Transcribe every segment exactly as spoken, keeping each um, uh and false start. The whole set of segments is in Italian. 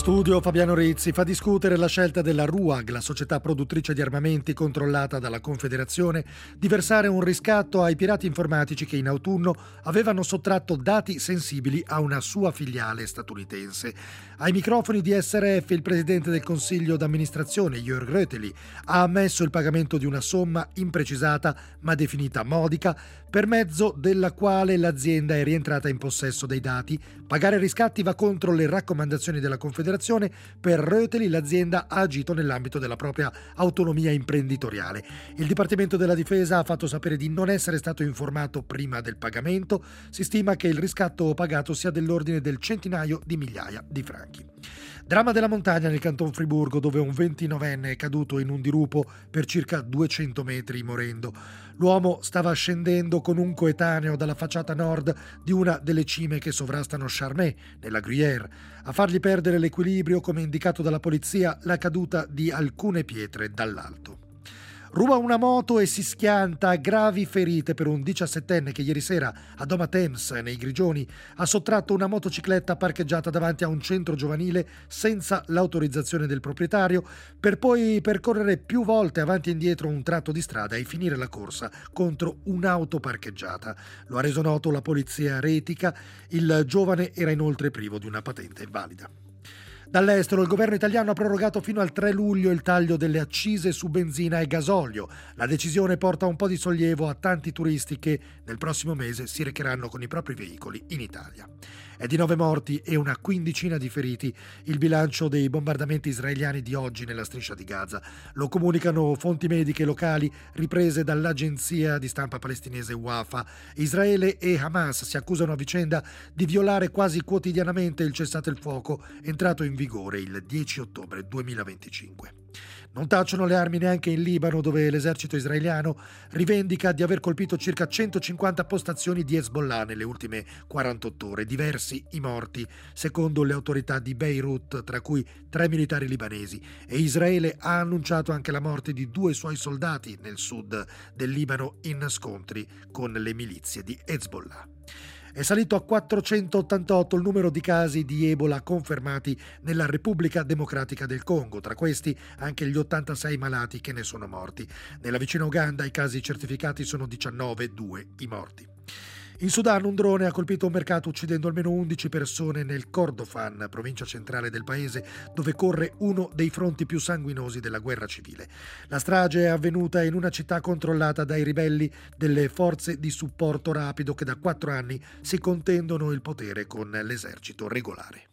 Studio Fabiano Rizzi. Fa discutere la scelta della RUAG, la società produttrice di armamenti controllata dalla Confederazione, di versare un riscatto ai pirati informatici che in autunno avevano sottratto dati sensibili a una sua filiale statunitense. Ai microfoni di S R F il presidente del Consiglio d'amministrazione, Jörg Röteli, ha ammesso il pagamento di una somma imprecisata ma definita modica, per mezzo della quale l'azienda è rientrata in possesso dei dati. Pagare riscatti va contro le raccomandazioni della Confederazione. Per Röteli l'azienda ha agito nell'ambito della propria autonomia imprenditoriale. Il Dipartimento della Difesa ha fatto sapere di non essere stato informato prima del pagamento. Si stima che il riscatto pagato sia dell'ordine del centinaio di migliaia di franchi. Dramma della montagna nel Canton Friburgo, dove un ventinovenne è caduto in un dirupo per circa duecento metri morendo. L'uomo stava scendendo con un coetaneo dalla facciata nord di una delle cime che sovrastano Charmey, nella Gruyère. A fargli perdere l'equilibrio, come indicato dalla polizia, la caduta di alcune pietre dall'alto. Ruba una moto e si schianta a gravi ferite per un diciassettenne che ieri sera a Doma Thames, nei Grigioni, ha sottratto una motocicletta parcheggiata davanti a un centro giovanile senza l'autorizzazione del proprietario, per poi percorrere più volte avanti e indietro un tratto di strada e finire la corsa contro un'auto parcheggiata. Lo ha reso noto la polizia retica. Il giovane era inoltre privo di una patente valida. Dall'estero il governo italiano ha prorogato fino al tre luglio il taglio delle accise su benzina e gasolio. La decisione porta un po' di sollievo a tanti turisti che nel prossimo mese si recheranno con i propri veicoli in Italia. È di nove morti e una quindicina di feriti il bilancio dei bombardamenti israeliani di oggi nella striscia di Gaza. Lo comunicano fonti mediche locali riprese dall'agenzia di stampa palestinese Wafa. Israele e Hamas si accusano a vicenda di violare quasi quotidianamente il cessate il fuoco entrato in vigore il dieci ottobre duemilaventicinque. Non tacciono le armi neanche in Libano, dove l'esercito israeliano rivendica di aver colpito circa centocinquanta postazioni di Hezbollah nelle ultime quarantotto ore. Diversi i morti, secondo le autorità di Beirut, tra cui tre militari libanesi, e Israele ha annunciato anche la morte di due suoi soldati nel sud del Libano in scontri con le milizie di Hezbollah. È salito a quattrocentottantotto il numero di casi di Ebola confermati nella Repubblica Democratica del Congo, tra questi anche gli ottantasei malati che ne sono morti. Nella vicina Uganda i casi certificati sono diciannove, due i morti. In Sudan un drone ha colpito un mercato uccidendo almeno undici persone nel Kordofan, provincia centrale del paese, dove corre uno dei fronti più sanguinosi della guerra civile. La strage è avvenuta in una città controllata dai ribelli delle forze di supporto rapido che da quattro anni si contendono il potere con l'esercito regolare.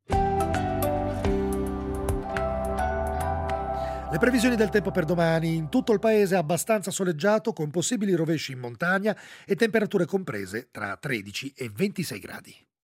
Le previsioni del tempo per domani: in tutto il paese abbastanza soleggiato, con possibili rovesci in montagna e temperature comprese tra tredici e ventisei gradi.